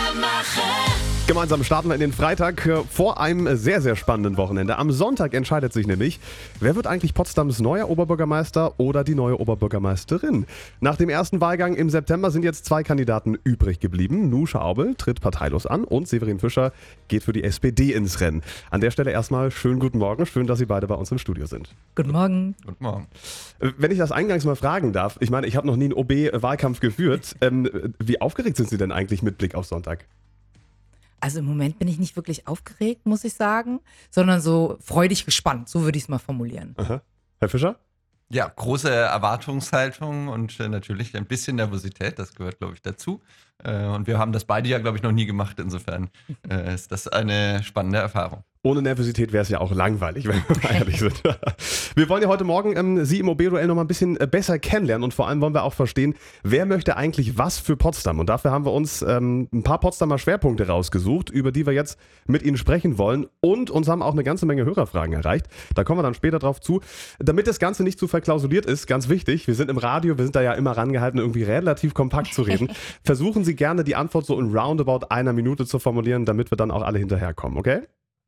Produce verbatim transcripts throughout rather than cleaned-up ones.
Gemeinsam starten wir in den Freitag äh, vor einem sehr, sehr spannenden Wochenende. Am Sonntag entscheidet sich nämlich, wer wird eigentlich Potsdams neuer Oberbürgermeister oder die neue Oberbürgermeisterin. Nach dem ersten Wahlgang im September sind jetzt zwei Kandidaten übrig geblieben. Nusche Aubel tritt parteilos an und Severin Fischer geht für die S P D ins Rennen. An der Stelle erstmal schönen guten Morgen. Schön, dass Sie beide bei uns im Studio sind. Guten Morgen. Guten Morgen. Äh, Wenn ich das eingangs mal fragen darf, ich meine, ich habe noch nie einen O B-Wahlkampf geführt. Ähm, wie aufgeregt sind Sie denn eigentlich mit Blick auf Sonntag? Also im Moment bin ich nicht wirklich aufgeregt, muss ich sagen, sondern so freudig gespannt, so würde ich es mal formulieren. Aha. Herr Fischer? Ja, große Erwartungshaltung und äh, natürlich ein bisschen Nervosität, das gehört, glaube ich, dazu. Äh, und wir haben das beide ja, glaube ich, noch nie gemacht. Insofern äh, ist das eine spannende Erfahrung. Ohne Nervosität wäre es ja auch langweilig, wenn wir mal ehrlich sind. Wir wollen ja heute Morgen ähm, Sie im O B-Duell noch mal ein bisschen äh, besser kennenlernen und vor allem wollen wir auch verstehen, wer möchte eigentlich was für Potsdam. Und dafür haben wir uns ähm, ein paar Potsdamer Schwerpunkte rausgesucht, über die wir jetzt mit Ihnen sprechen wollen. Und uns haben auch eine ganze Menge Hörerfragen erreicht. Da kommen wir dann später drauf zu. Damit das Ganze nicht zu verklausuliert ist, ganz wichtig, wir sind im Radio, wir sind da ja immer rangehalten, irgendwie relativ kompakt zu reden. Versuchen Sie gerne die Antwort so in roundabout einer Minute zu formulieren, damit wir dann auch alle hinterherkommen, okay?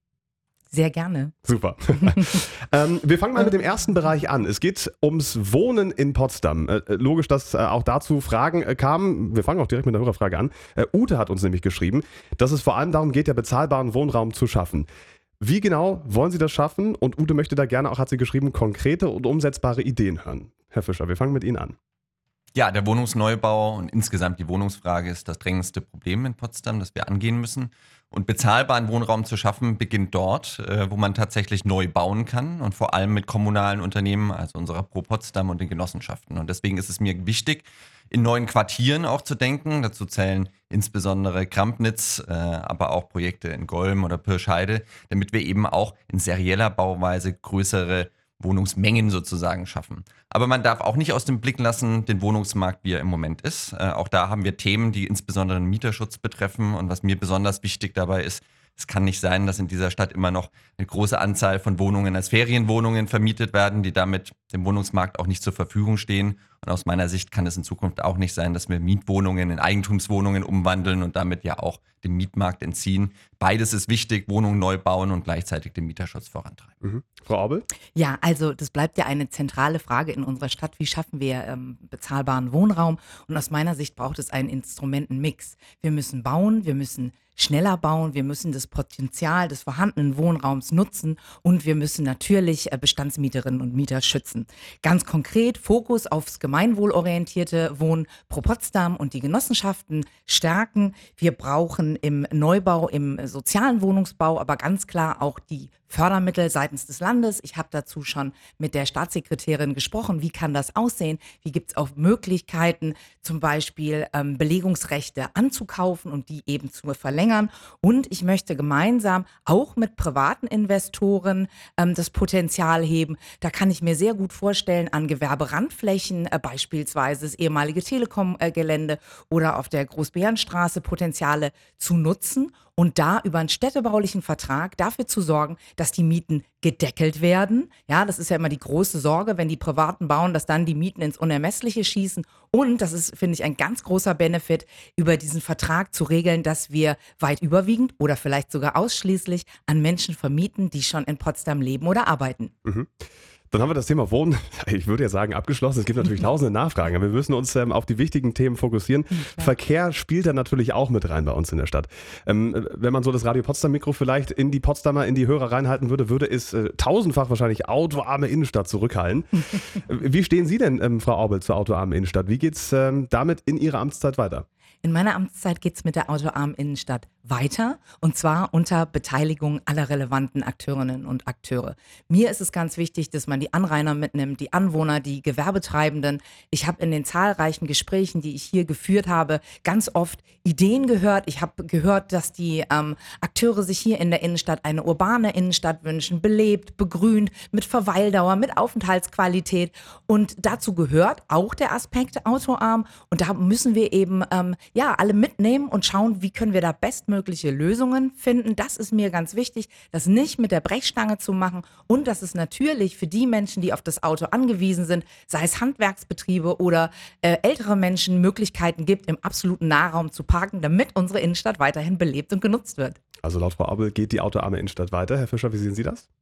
Sehr gerne. Super. ähm, wir fangen mal mit dem ersten Bereich an. Es geht ums Wohnen in Potsdam. Äh, logisch, dass äh, auch dazu Fragen äh, kamen. Wir fangen auch direkt mit der Hörerfrage an. Äh, Ute hat uns nämlich geschrieben, dass es vor allem darum geht, ja bezahlbaren Wohnraum zu schaffen. Wie genau wollen Sie das schaffen? Und Ute möchte da gerne auch, hat sie geschrieben, konkrete und umsetzbare Ideen hören. Herr Fischer, wir fangen mit Ihnen an. Ja, der Wohnungsneubau und insgesamt die Wohnungsfrage ist das drängendste Problem in Potsdam, das wir angehen müssen. Und bezahlbaren Wohnraum zu schaffen, beginnt dort, äh, wo man tatsächlich neu bauen kann und vor allem mit kommunalen Unternehmen, also unserer Pro Potsdam und den Genossenschaften. Und deswegen ist es mir wichtig, in neuen Quartieren auch zu denken. Dazu zählen insbesondere Krampnitz, äh, aber auch Projekte in Golm oder Pirschheide, damit wir eben auch in serieller Bauweise größere Wohnungsmengen sozusagen schaffen. Aber man darf auch nicht aus dem Blick lassen, den Wohnungsmarkt, wie er im Moment ist. Äh, auch da haben wir Themen, die insbesondere den Mieterschutz betreffen. Und was mir besonders wichtig dabei ist, es kann nicht sein, dass in dieser Stadt immer noch eine große Anzahl von Wohnungen als Ferienwohnungen vermietet werden, die damit dem Wohnungsmarkt auch nicht zur Verfügung stehen. Und aus meiner Sicht kann es in Zukunft auch nicht sein, dass wir Mietwohnungen in Eigentumswohnungen umwandeln und damit ja auch dem Mietmarkt entziehen. Beides ist wichtig, Wohnungen neu bauen und gleichzeitig den Mieterschutz vorantreiben. Mhm. Frau Aubel? Ja, also das bleibt ja eine zentrale Frage in unserer Stadt. Wie schaffen wir ähm, bezahlbaren Wohnraum? Und aus meiner Sicht braucht es einen Instrumentenmix. Wir müssen bauen, wir müssen schneller bauen, wir müssen das Potenzial des vorhandenen Wohnraums nutzen und wir müssen natürlich äh, Bestandsmieterinnen und Mieter schützen. Ganz konkret Fokus aufs gemeinwohlorientierte Wohnen pro Potsdam und die Genossenschaften stärken. Wir brauchen im Neubau, im sozialen Wohnungsbau aber ganz klar auch die Fördermittel seitens des Landes. Ich habe dazu schon mit der Staatssekretärin gesprochen. Wie kann das aussehen? Wie gibt es auch Möglichkeiten, zum Beispiel ähm, Belegungsrechte anzukaufen und die eben zu verlängern? Und ich möchte gemeinsam auch mit privaten Investoren ähm, das Potenzial heben. Da kann ich mir sehr gut vorstellen, an Gewerberandflächen, äh, beispielsweise das ehemalige Telekom-Gelände oder auf der Großbärenstraße Potenziale zu nutzen und da über einen städtebaulichen Vertrag dafür zu sorgen, dass die Mieten gedeckelt werden. Ja, das ist ja immer die große Sorge, wenn die Privaten bauen, dass dann die Mieten ins Unermessliche schießen. Und das ist, finde ich, ein ganz großer Benefit, über diesen Vertrag zu regeln, dass wir weit überwiegend oder vielleicht sogar ausschließlich an Menschen vermieten, die schon in Potsdam leben oder arbeiten. Mhm. Dann haben wir das Thema Wohnen, ich würde ja sagen, abgeschlossen. Es gibt natürlich tausende Nachfragen, aber wir müssen uns ähm, auf die wichtigen Themen fokussieren. Ja. Verkehr spielt da natürlich auch mit rein bei uns in der Stadt. Ähm, wenn man so das Radio Potsdam Mikro vielleicht in die Potsdamer, in die Hörer reinhalten würde, würde es äh, tausendfach wahrscheinlich autoarme Innenstadt zurückhallen. Wie stehen Sie denn, ähm, Frau Aubel, zur autoarmen Innenstadt? Wie geht's ähm, damit in Ihrer Amtszeit weiter? In meiner Amtszeit geht es mit der autoarmen Innenstadt weiter und zwar unter Beteiligung aller relevanten Akteurinnen und Akteure. Mir ist es ganz wichtig, dass man die Anrainer mitnimmt, die Anwohner, die Gewerbetreibenden. Ich habe in den zahlreichen Gesprächen, die ich hier geführt habe, ganz oft Ideen gehört. Ich habe gehört, dass die ähm, Akteure sich hier in der Innenstadt eine urbane Innenstadt wünschen, belebt, begrünt, mit Verweildauer, mit Aufenthaltsqualität. Und dazu gehört auch der Aspekt autoarm. Und da müssen wir eben ähm, ja, alle mitnehmen und schauen, wie können wir da bestmögliche Lösungen finden. Das ist mir ganz wichtig, das nicht mit der Brechstange zu machen und dass es natürlich für die Menschen, die auf das Auto angewiesen sind, sei es Handwerksbetriebe oder äh, ältere Menschen, Möglichkeiten gibt, im absoluten Nahraum zu parken, damit unsere Innenstadt weiterhin belebt und genutzt wird. Also laut Frau Abel geht die autoarme Innenstadt weiter. Herr Fischer, wie sehen Sie das?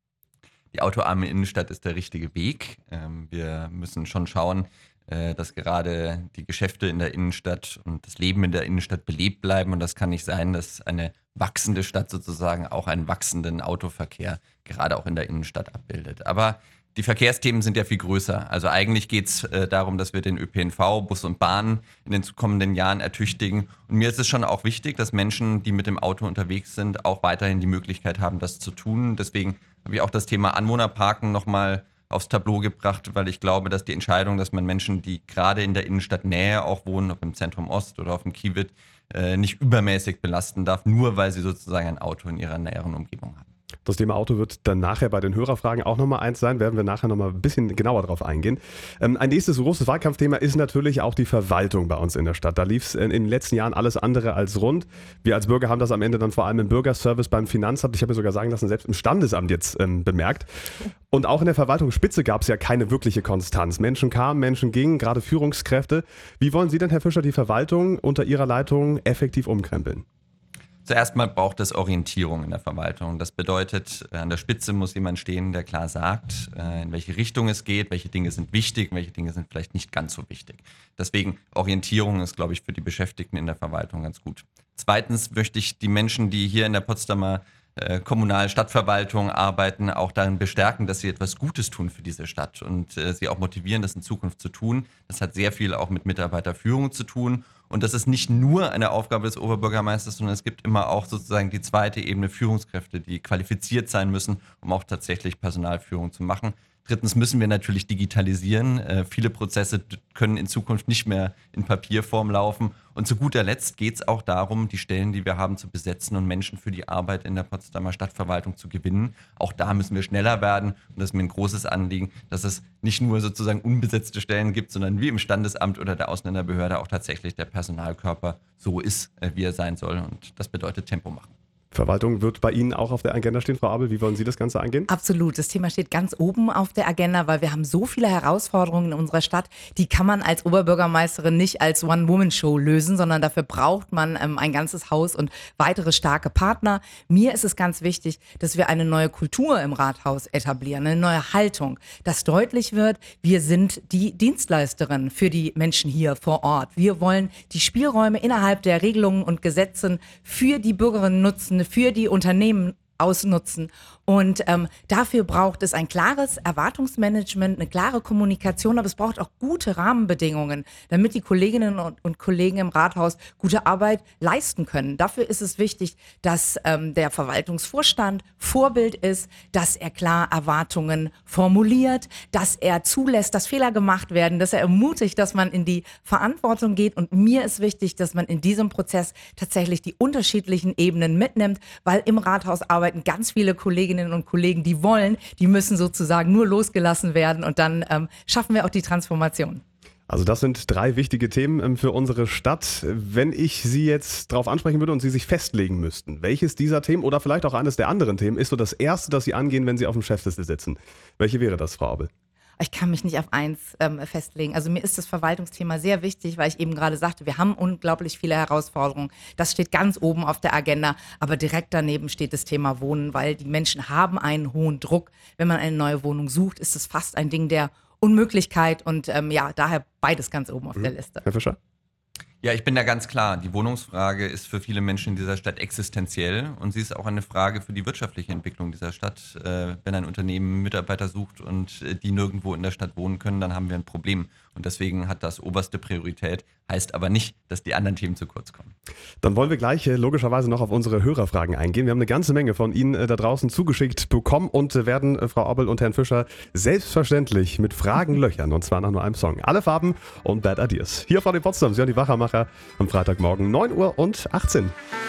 Die autoarme Innenstadt ist der richtige Weg. Ähm, wir müssen schon schauen, äh, dass gerade die Geschäfte in der Innenstadt und das Leben in der Innenstadt belebt bleiben. Und das kann nicht sein, dass eine wachsende Stadt sozusagen auch einen wachsenden Autoverkehr gerade auch in der Innenstadt abbildet. Aber die Verkehrsthemen sind ja viel größer. Also eigentlich geht es äh, darum, dass wir den Ö P N V, Bus und Bahn in den kommenden Jahren ertüchtigen. Und mir ist es schon auch wichtig, dass Menschen, die mit dem Auto unterwegs sind, auch weiterhin die Möglichkeit haben, das zu tun. Deswegen habe ich auch das Thema Anwohnerparken nochmal aufs Tableau gebracht, weil ich glaube, dass die Entscheidung, dass man Menschen, die gerade in der Innenstadt Nähe auch wohnen, ob im Zentrum Ost oder auf dem Kiewit, äh, nicht übermäßig belasten darf, nur weil sie sozusagen ein Auto in ihrer näheren Umgebung haben. Das Thema Auto wird dann nachher bei den Hörerfragen auch nochmal eins sein, werden wir nachher nochmal ein bisschen genauer drauf eingehen. Ähm, ein nächstes großes Wahlkampfthema ist natürlich auch die Verwaltung bei uns in der Stadt. Da lief es in, in den letzten Jahren alles andere als rund. Wir als Bürger haben das am Ende dann vor allem im Bürgerservice, beim Finanzamt, ich habe mir sogar sagen lassen, selbst im Standesamt jetzt ähm, bemerkt. Und auch in der Verwaltungsspitze gab es ja keine wirkliche Konstanz. Menschen kamen, Menschen gingen, gerade Führungskräfte. Wie wollen Sie denn, Herr Fischer, die Verwaltung unter Ihrer Leitung effektiv umkrempeln? Zuerst mal braucht es Orientierung in der Verwaltung. Das bedeutet, an der Spitze muss jemand stehen, der klar sagt, in welche Richtung es geht, welche Dinge sind wichtig, welche Dinge sind vielleicht nicht ganz so wichtig. Deswegen Orientierung ist, glaube ich, für die Beschäftigten in der Verwaltung ganz gut. Zweitens möchte ich die Menschen, die hier in der Potsdamer äh, kommunalen Stadtverwaltung arbeiten, auch darin bestärken, dass sie etwas Gutes tun für diese Stadt und äh, sie auch motivieren, das in Zukunft zu tun. Das hat sehr viel auch mit Mitarbeiterführung zu tun. Und das ist nicht nur eine Aufgabe des Oberbürgermeisters, sondern es gibt immer auch sozusagen die zweite Ebene Führungskräfte, die qualifiziert sein müssen, um auch tatsächlich Personalführung zu machen. Drittens müssen wir natürlich digitalisieren. Äh, viele Prozesse können in Zukunft nicht mehr in Papierform laufen. Und zu guter Letzt geht es auch darum, die Stellen, die wir haben, zu besetzen und Menschen für die Arbeit in der Potsdamer Stadtverwaltung zu gewinnen. Auch da müssen wir schneller werden. Und das ist mir ein großes Anliegen, dass es nicht nur sozusagen unbesetzte Stellen gibt, sondern wie im Standesamt oder der Ausländerbehörde auch tatsächlich der Personalkörper so ist, äh, wie er sein soll. Und das bedeutet Tempo machen. Verwaltung wird bei Ihnen auch auf der Agenda stehen, Frau Abel. Wie wollen Sie das Ganze angehen? Absolut. Das Thema steht ganz oben auf der Agenda, weil wir haben so viele Herausforderungen in unserer Stadt, die kann man als Oberbürgermeisterin nicht als One-Woman-Show lösen, sondern dafür braucht man ähm, ein ganzes Haus und weitere starke Partner. Mir ist es ganz wichtig, dass wir eine neue Kultur im Rathaus etablieren, eine neue Haltung, dass deutlich wird, wir sind die Dienstleisterin für die Menschen hier vor Ort. Wir wollen die Spielräume innerhalb der Regelungen und Gesetzen für die Bürgerinnen nutzen, für die Unternehmen ausnutzen. Und ähm, dafür braucht es ein klares Erwartungsmanagement, eine klare Kommunikation, aber es braucht auch gute Rahmenbedingungen, damit die Kolleginnen und, und Kollegen im Rathaus gute Arbeit leisten können. Dafür ist es wichtig, dass ähm, der Verwaltungsvorstand Vorbild ist, dass er klar Erwartungen formuliert, dass er zulässt, dass Fehler gemacht werden, dass er ermutigt, dass man in die Verantwortung geht. Und mir ist wichtig, dass man in diesem Prozess tatsächlich die unterschiedlichen Ebenen mitnimmt, weil im Rathaus arbeiten ganz viele Kolleginnen und Kollegen, die wollen, die müssen sozusagen nur losgelassen werden und dann ähm, schaffen wir auch die Transformation. Also das sind drei wichtige Themen ähm, für unsere Stadt. Wenn ich Sie jetzt darauf ansprechen würde und Sie sich festlegen müssten, welches dieser Themen oder vielleicht auch eines der anderen Themen ist so das Erste, das Sie angehen, wenn Sie auf dem Chefsessel sitzen? Welche wäre das, Frau Abel? Ich kann mich nicht auf eins ähm, festlegen. Also mir ist das Verwaltungsthema sehr wichtig, weil ich eben gerade sagte, wir haben unglaublich viele Herausforderungen. Das steht ganz oben auf der Agenda, aber direkt daneben steht das Thema Wohnen, weil die Menschen haben einen hohen Druck. Wenn man eine neue Wohnung sucht, ist es fast ein Ding der Unmöglichkeit und ähm, ja, daher beides ganz oben auf mhm. der Liste. Herr Fischer? Ja, ich bin da ganz klar. Die Wohnungsfrage ist für viele Menschen in dieser Stadt existenziell und sie ist auch eine Frage für die wirtschaftliche Entwicklung dieser Stadt. Äh, wenn ein Unternehmen Mitarbeiter sucht und äh, die nirgendwo in der Stadt wohnen können, dann haben wir ein Problem. Und deswegen hat das oberste Priorität, heißt aber nicht, dass die anderen Themen zu kurz kommen. Dann wollen wir gleich äh, logischerweise noch auf unsere Hörerfragen eingehen. Wir haben eine ganze Menge von Ihnen äh, da draußen zugeschickt bekommen und äh, werden äh, Frau Abel und Herrn Fischer selbstverständlich mit Fragen löchern und zwar nach nur einem Song. Alle Farben und Bad Ideas. Hier vor dem Potsdam, Sie hören die Wachermacher am Freitagmorgen neun Uhr und achtzehn.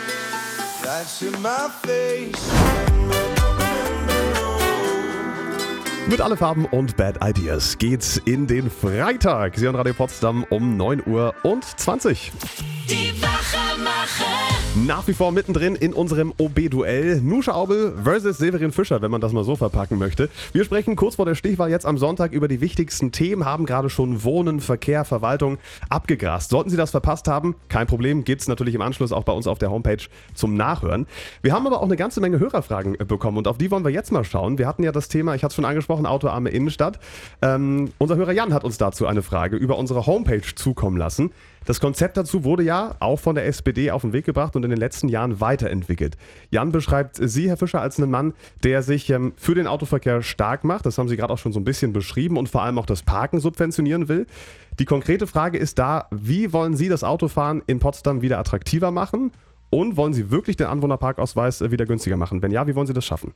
Mit Alle Farben und Bad Ideas geht's in den Freitag. Sie hören Radio Potsdam um neun Uhr und zwanzig. Die Wachermacher. Nach wie vor mittendrin in unserem O B-Duell. Nusche Aubel versus Severin Fischer, wenn man das mal so verpacken möchte. Wir sprechen kurz vor der Stichwahl jetzt am Sonntag über die wichtigsten Themen, haben gerade schon Wohnen, Verkehr, Verwaltung abgegrast. Sollten Sie das verpasst haben, kein Problem, gibt's natürlich im Anschluss auch bei uns auf der Homepage zum Nachhören. Wir haben aber auch eine ganze Menge Hörerfragen bekommen und auf die wollen wir jetzt mal schauen. Wir hatten ja das Thema, ich hatte es schon angesprochen, autoarme Innenstadt. Ähm, unser Hörer Jan hat uns dazu eine Frage über unsere Homepage zukommen lassen. Das Konzept dazu wurde ja auch von der S P D auf den Weg gebracht und in den letzten Jahren weiterentwickelt. Jan beschreibt Sie, Herr Fischer, als einen Mann, der sich ähm, für den Autoverkehr stark macht. Das haben Sie gerade auch schon so ein bisschen beschrieben und vor allem auch das Parken subventionieren will. Die konkrete Frage ist da, wie wollen Sie das Autofahren in Potsdam wieder attraktiver machen? Und wollen Sie wirklich den Anwohnerparkausweis äh, wieder günstiger machen? Wenn ja, wie wollen Sie das schaffen?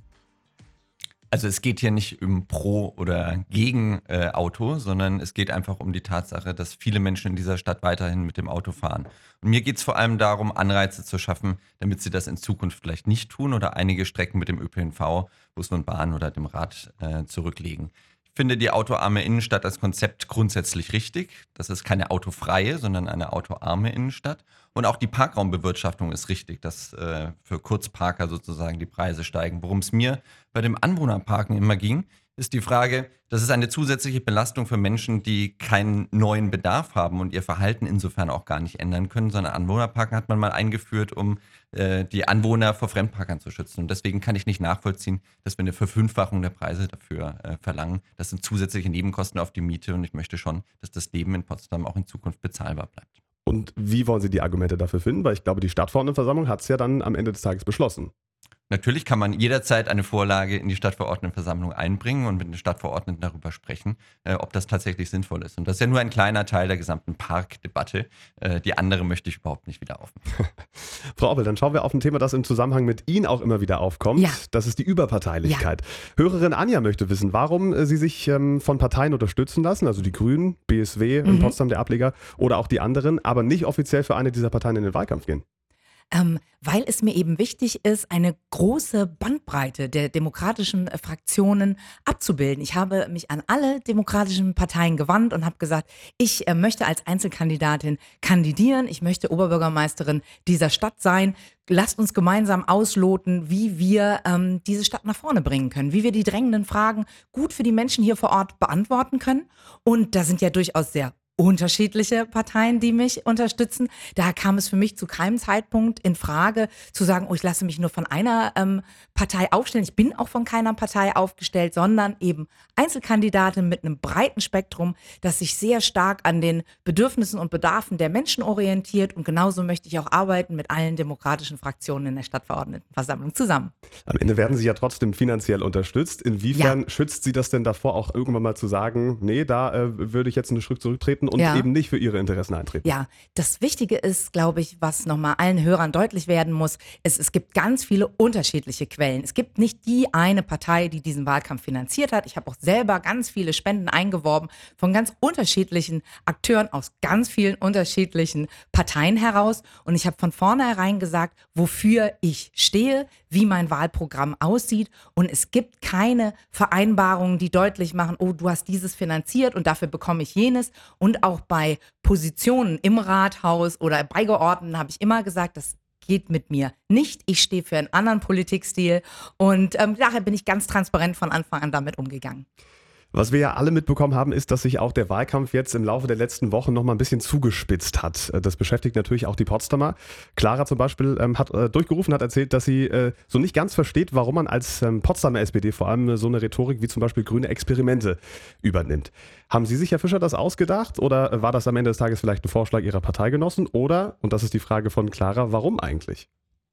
Also es geht hier nicht um Pro oder gegen äh, Auto, sondern es geht einfach um die Tatsache, dass viele Menschen in dieser Stadt weiterhin mit dem Auto fahren. Und mir geht es vor allem darum, Anreize zu schaffen, damit sie das in Zukunft vielleicht nicht tun oder einige Strecken mit dem Ö P N V, Bus und Bahn oder dem Rad äh, zurücklegen. Ich finde die autoarme Innenstadt als Konzept grundsätzlich richtig. Das ist keine autofreie, sondern eine autoarme Innenstadt. Und auch die Parkraumbewirtschaftung ist richtig, dass äh, für Kurzparker sozusagen die Preise steigen. Worum es mir bei dem Anwohnerparken immer ging, ist die Frage, das ist eine zusätzliche Belastung für Menschen, die keinen neuen Bedarf haben und ihr Verhalten insofern auch gar nicht ändern können, sondern Anwohnerparken hat man mal eingeführt, um äh, die Anwohner vor Fremdparkern zu schützen. Und deswegen kann ich nicht nachvollziehen, dass wir eine Verfünffachung der Preise dafür äh, verlangen. Das sind zusätzliche Nebenkosten auf die Miete und ich möchte schon, dass das Leben in Potsdam auch in Zukunft bezahlbar bleibt. Und wie wollen Sie die Argumente dafür finden? Weil ich glaube, die Stadtverordnetenversammlung hat es ja dann am Ende des Tages beschlossen. Natürlich kann man jederzeit eine Vorlage in die Stadtverordnetenversammlung einbringen und mit den Stadtverordneten darüber sprechen, äh, ob das tatsächlich sinnvoll ist. Und das ist ja nur ein kleiner Teil der gesamten Parkdebatte. Äh, die andere möchte ich überhaupt nicht wieder aufmachen. Frau Aubel, dann schauen wir auf ein Thema, das im Zusammenhang mit Ihnen auch immer wieder aufkommt. Ja. Das ist die Überparteilichkeit. Ja. Hörerin Anja möchte wissen, warum äh, Sie sich ähm, von Parteien unterstützen lassen, also die Grünen, B S W, in Mhm. Potsdam der Ableger oder auch die anderen, aber nicht offiziell für eine dieser Parteien in den Wahlkampf gehen. Ähm, weil es mir eben wichtig ist, eine große Bandbreite der demokratischen äh, Fraktionen abzubilden. Ich habe mich an alle demokratischen Parteien gewandt und habe gesagt, ich äh, möchte als Einzelkandidatin kandidieren, ich möchte Oberbürgermeisterin dieser Stadt sein. Lasst uns gemeinsam ausloten, wie wir ähm, diese Stadt nach vorne bringen können, wie wir die drängenden Fragen gut für die Menschen hier vor Ort beantworten können. Und da sind ja durchaus sehr unterschiedliche Parteien, die mich unterstützen. Da kam es für mich zu keinem Zeitpunkt in Frage, zu sagen, oh, ich lasse mich nur von einer ähm, Partei aufstellen. Ich bin auch von keiner Partei aufgestellt, sondern eben Einzelkandidatin mit einem breiten Spektrum, das sich sehr stark an den Bedürfnissen und Bedarfen der Menschen orientiert. Und genauso möchte ich auch arbeiten mit allen demokratischen Fraktionen in der Stadtverordnetenversammlung zusammen. Am Ende werden Sie ja trotzdem finanziell unterstützt. Inwiefern ja. schützt Sie das denn davor, auch irgendwann mal zu sagen, nee, da äh, würde ich jetzt einen Schritt zurücktreten und Ja. eben nicht für Ihre Interessen eintreten? Ja, das Wichtige ist, glaube ich, was nochmal allen Hörern deutlich werden muss, ist, es gibt ganz viele unterschiedliche Quellen. Es gibt nicht die eine Partei, die diesen Wahlkampf finanziert hat. Ich habe auch selber ganz viele Spenden eingeworben von ganz unterschiedlichen Akteuren aus ganz vielen unterschiedlichen Parteien heraus. Und ich habe von vornherein gesagt, wofür ich stehe, wie mein Wahlprogramm aussieht. Und es gibt keine Vereinbarungen, die deutlich machen, oh, du hast dieses finanziert und dafür bekomme ich jenes. Und auch bei Positionen im Rathaus oder bei Geordneten habe ich immer gesagt, das geht mit mir nicht. Ich stehe für einen anderen Politikstil und ähm, daher bin ich ganz transparent von Anfang an damit umgegangen. Was wir ja alle mitbekommen haben, ist, dass sich auch der Wahlkampf jetzt im Laufe der letzten Wochen noch mal ein bisschen zugespitzt hat. Das beschäftigt natürlich auch die Potsdamer. Clara zum Beispiel ähm, hat äh, durchgerufen, hat erzählt, dass sie äh, so nicht ganz versteht, warum man als ähm, Potsdamer S P D vor allem so eine Rhetorik wie zum Beispiel grüne Experimente übernimmt. Haben Sie sich, Herr Fischer, das ausgedacht oder war das am Ende des Tages vielleicht ein Vorschlag Ihrer Parteigenossen? Oder, und das ist die Frage von Clara, warum eigentlich?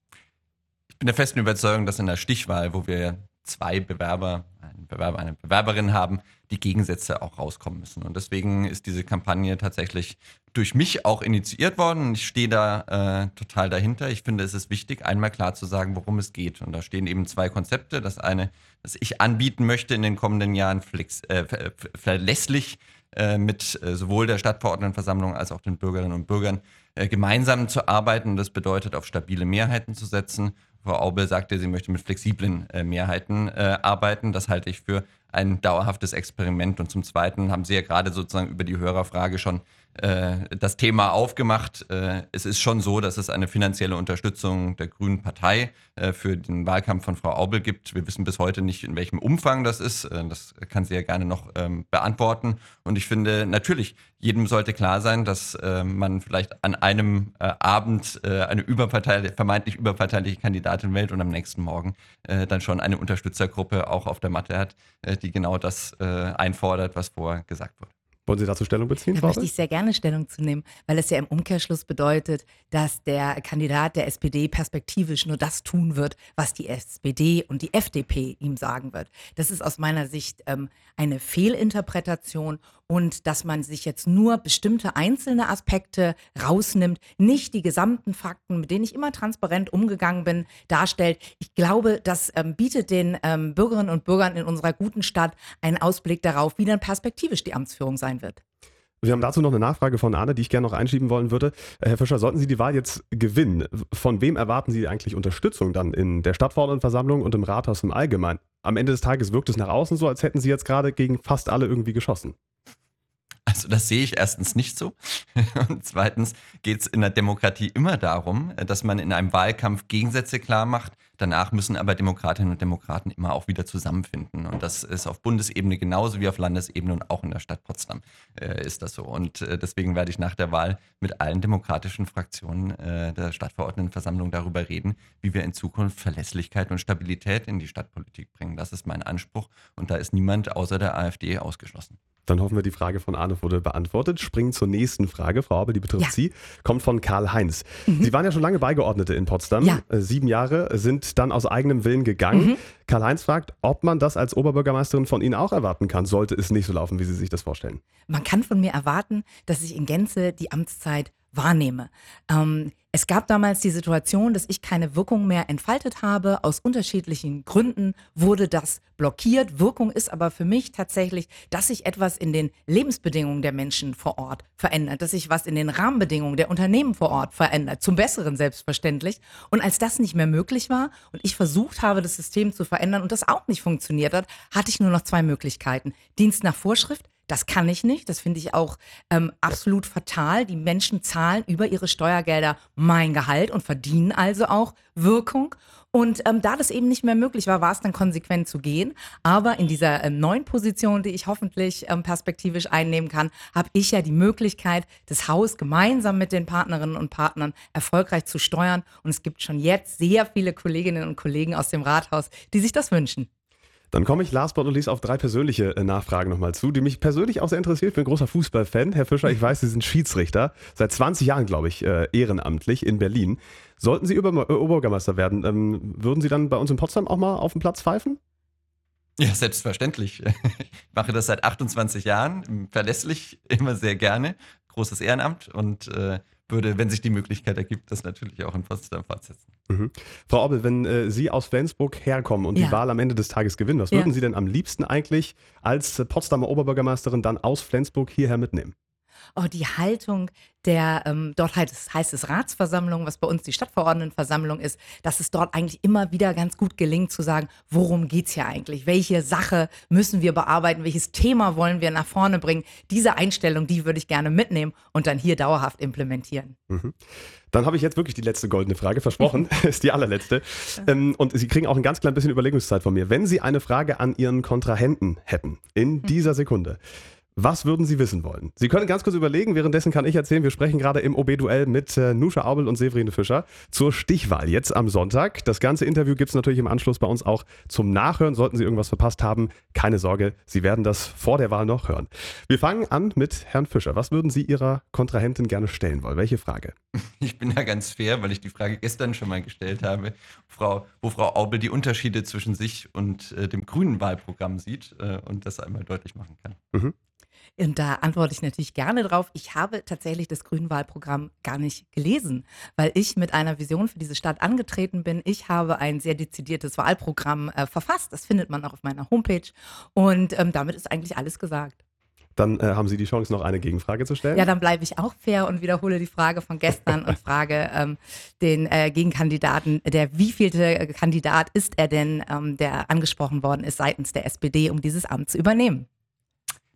Ich bin der festen Überzeugung, dass in der Stichwahl, wo wir zwei Bewerber, einen Bewerber, eine Bewerberin haben, die Gegensätze auch rauskommen müssen. Und deswegen ist diese Kampagne tatsächlich durch mich auch initiiert worden. Und ich stehe da äh, total dahinter. Ich finde, es ist wichtig, einmal klar zu sagen, worum es geht. Und da stehen eben zwei Konzepte. Das eine, das ich anbieten möchte in den kommenden Jahren, flex, äh, verlässlich äh, mit äh, sowohl der Stadtverordnetenversammlung als auch den Bürgerinnen und Bürgern äh, gemeinsam zu arbeiten. Das bedeutet, auf stabile Mehrheiten zu setzen. Frau Aubel sagte, sie möchte mit flexiblen äh, Mehrheiten äh, arbeiten. Das halte ich für ein dauerhaftes Experiment. Und zum Zweiten haben Sie ja gerade sozusagen über die Hörerfrage schon äh, das Thema aufgemacht. Äh, es ist schon so, dass es eine finanzielle Unterstützung der Grünen Partei äh, für den Wahlkampf von Frau Aubel gibt. Wir wissen bis heute nicht, in welchem Umfang das ist. Äh, das kann sie ja gerne noch ähm, beantworten. Und ich finde, natürlich, jedem sollte klar sein, dass äh, man vielleicht an einem äh, Abend äh, eine überparteiliche, vermeintlich überparteiliche Kandidatin wählt und am nächsten Morgen äh, dann schon eine Unterstützergruppe auch auf der Matte hat, äh, die genau das äh, einfordert, was vorher gesagt wurde. Wollen Sie dazu Stellung beziehen, Da Frau möchte Aubel? ich sehr gerne Stellung zu nehmen, weil es ja im Umkehrschluss bedeutet, dass der Kandidat der S P D perspektivisch nur das tun wird, was die S P D und die F D P ihm sagen wird. Das ist aus meiner Sicht ähm, eine Fehlinterpretation und dass man sich jetzt nur bestimmte einzelne Aspekte rausnimmt, nicht die gesamten Fakten, mit denen ich immer transparent umgegangen bin, darstellt. Ich glaube, das ähm, bietet den ähm, Bürgerinnen und Bürgern in unserer guten Stadt einen Ausblick darauf, wie dann perspektivisch die Amtsführung sein wird. Wir haben dazu noch eine Nachfrage von Arne, die ich gerne noch einschieben wollen würde. Herr Fischer, sollten Sie die Wahl jetzt gewinnen, von wem erwarten Sie eigentlich Unterstützung dann in der Stadtverordnetenversammlung und im Rathaus im Allgemeinen? Am Ende des Tages wirkt es nach außen so, als hätten Sie jetzt gerade gegen fast alle irgendwie geschossen. Also das sehe ich erstens nicht so. Und zweitens geht es in der Demokratie immer darum, dass man in einem Wahlkampf Gegensätze klar macht. Danach müssen aber Demokratinnen und Demokraten immer auch wieder zusammenfinden. Und das ist auf Bundesebene genauso wie auf Landesebene und auch in der Stadt Potsdam äh, ist das so. Und äh, deswegen werde ich nach der Wahl mit allen demokratischen Fraktionen äh, der Stadtverordnetenversammlung darüber reden, wie wir in Zukunft Verlässlichkeit und Stabilität in die Stadtpolitik bringen. Das ist mein Anspruch. Und da ist niemand außer der AfD ausgeschlossen. Dann hoffen wir, die Frage von Arne wurde beantwortet. Springen zur nächsten Frage. Frau Aubel, die betrifft Ja. Sie. Kommt von Karl-Heinz. Mhm. Sie waren ja schon lange Beigeordnete in Potsdam. Ja. Äh, Sieben Jahre, sind dann aus eigenem Willen gegangen. Mhm. Karl-Heinz fragt, ob man das als Oberbürgermeisterin von Ihnen auch erwarten kann, sollte es nicht so laufen, wie Sie sich das vorstellen. Man kann von mir erwarten, dass ich in Gänze die Amtszeit wahrnehme. Ähm, es gab damals die Situation, dass ich keine Wirkung mehr entfaltet habe. Aus unterschiedlichen Gründen wurde das blockiert. Wirkung ist aber für mich tatsächlich, dass sich etwas in den Lebensbedingungen der Menschen vor Ort verändert, dass sich was in den Rahmenbedingungen der Unternehmen vor Ort verändert, zum Besseren selbstverständlich. Und als das nicht mehr möglich war und ich versucht habe, das System zu verändern und das auch nicht funktioniert hat, hatte ich nur noch zwei Möglichkeiten. Dienst nach Vorschrift. Das kann ich nicht. Das finde ich auch ähm, absolut fatal. Die Menschen zahlen über ihre Steuergelder mein Gehalt und verdienen also auch Wirkung. Und ähm, da das eben nicht mehr möglich war, war es dann konsequent zu gehen. Aber in dieser ähm, neuen Position, die ich hoffentlich ähm, perspektivisch einnehmen kann, habe ich ja die Möglichkeit, das Haus gemeinsam mit den Partnerinnen und Partnern erfolgreich zu steuern. Und es gibt schon jetzt sehr viele Kolleginnen und Kollegen aus dem Rathaus, die sich das wünschen. Dann komme ich last but not least auf drei persönliche äh, Nachfragen nochmal zu, die mich persönlich auch sehr interessiert. Ich bin ein großer Fußballfan. Herr Fischer, ich weiß, Sie sind Schiedsrichter, seit zwanzig Jahren, glaube ich, äh, ehrenamtlich in Berlin. Sollten Sie Über- äh, Oberbürgermeister werden, ähm, würden Sie dann bei uns in Potsdam auch mal auf dem Platz pfeifen? Ja, selbstverständlich. Ich mache das seit achtundzwanzig Jahren, verlässlich, immer sehr gerne. Großes Ehrenamt und äh, würde, wenn sich die Möglichkeit ergibt, das natürlich auch in Potsdam fortsetzen. Mhm. Frau Aubel, wenn äh, Sie aus Flensburg herkommen und Ja. die Wahl am Ende des Tages gewinnen, was Ja. würden Sie denn am liebsten eigentlich als äh, Potsdamer Oberbürgermeisterin dann aus Flensburg hierher mitnehmen? Oh, die Haltung der, ähm, dort heißt es, heißt es Ratsversammlung, was bei uns die Stadtverordnetenversammlung ist, dass es dort eigentlich immer wieder ganz gut gelingt zu sagen, worum geht's hier eigentlich? Welche Sache müssen wir bearbeiten? Welches Thema wollen wir nach vorne bringen? Diese Einstellung, die würde ich gerne mitnehmen und dann hier dauerhaft implementieren. Mhm. Dann habe ich jetzt wirklich die letzte goldene Frage, versprochen, ist die allerletzte. Ähm, und Sie kriegen auch ein ganz klein bisschen Überlegungszeit von mir. Wenn Sie eine Frage an Ihren Kontrahenten hätten, in dieser Sekunde, was würden Sie wissen wollen? Sie können ganz kurz überlegen, währenddessen kann ich erzählen, wir sprechen gerade im O B-Duell mit äh, Nusha Aubel und Severine Fischer zur Stichwahl jetzt am Sonntag. Das ganze Interview gibt es natürlich im Anschluss bei uns auch zum Nachhören. Sollten Sie irgendwas verpasst haben, keine Sorge, Sie werden das vor der Wahl noch hören. Wir fangen an mit Herrn Fischer. Was würden Sie Ihrer Kontrahentin gerne stellen wollen? Welche Frage? Ich bin da ganz fair, weil ich die Frage gestern schon mal gestellt habe, Frau, wo Frau Aubel die Unterschiede zwischen sich und äh, dem grünen Wahlprogramm sieht äh, und das einmal deutlich machen kann. Mhm. Und da antworte ich natürlich gerne drauf. Ich habe tatsächlich das Grünwahlprogramm gar nicht gelesen, weil ich mit einer Vision für diese Stadt angetreten bin. Ich habe ein sehr dezidiertes Wahlprogramm äh, verfasst. Das findet man auch auf meiner Homepage. Und ähm, damit ist eigentlich alles gesagt. Dann äh, haben Sie die Chance, noch eine Gegenfrage zu stellen. Ja, dann bleibe ich auch fair und wiederhole die Frage von gestern und frage ähm, den äh, Gegenkandidaten, der wievielte Kandidat ist er denn, ähm, der angesprochen worden ist seitens der S P D, um dieses Amt zu übernehmen?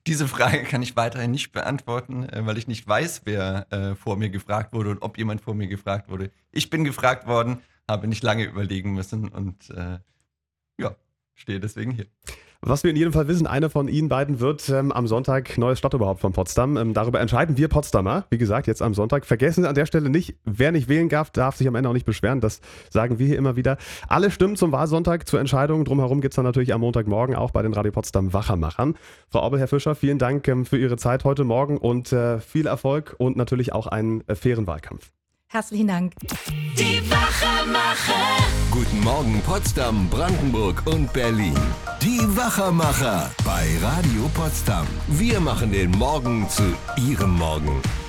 Diese Frage kann ich weiterhin nicht beantworten, äh, weil ich nicht weiß, wer äh, vor mir gefragt wurde und ob jemand vor mir gefragt wurde. Ich bin gefragt worden, habe nicht lange überlegen müssen und äh, ja, stehe deswegen hier. Was wir in jedem Fall wissen, einer von Ihnen beiden wird ähm, am Sonntag neues Stadtoberhaupt von Potsdam. Ähm, darüber entscheiden wir Potsdamer, wie gesagt, jetzt am Sonntag. Vergessen Sie an der Stelle nicht, wer nicht wählen darf, darf sich am Ende auch nicht beschweren. Das sagen wir hier immer wieder. Alle Stimmen zum Wahlsonntag, zur Entscheidung. Drumherum geht es dann natürlich am Montagmorgen auch bei den Radio Potsdam Wachermachern. Frau Obbel, Herr Fischer, vielen Dank ähm, für Ihre Zeit heute Morgen und äh, viel Erfolg und natürlich auch einen äh, fairen Wahlkampf. Herzlichen Dank. Die Wachermacher. Guten Morgen Potsdam, Brandenburg und Berlin. Die Wachermacher bei Radio Potsdam. Wir machen den Morgen zu Ihrem Morgen.